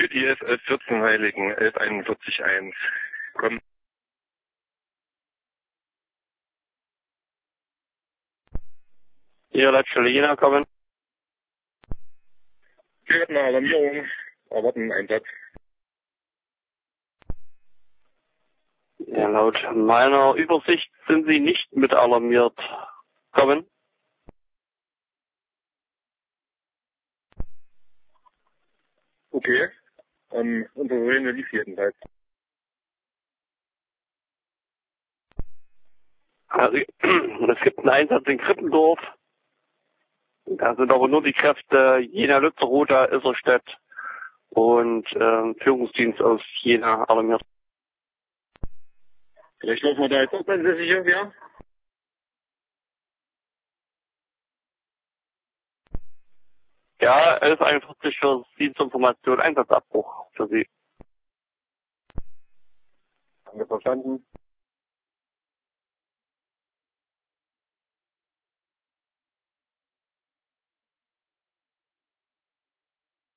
Für die S1114 Heiligen, 1141-1. Komm. Hier, Leitstelle Jena, kommen. Wir hatten eine Alarmierung, erwarten Einsatz. Ja, laut meiner Übersicht sind Sie nicht mit alarmiert. Kommen. Okay. Unsere Sirene lief jedenfalls. Also, es gibt einen Einsatz in Krippendorf. Da sind aber nur die Kräfte Jena-Lützeroda, Isserstedt und Führungsdienst aus Jena alarmiert. Vielleicht laufen wir da jetzt auch ansässig irgendwie an. Ja, 1141 für Sie zur Information, Einsatzabbruch für Sie. Haben wir verstanden.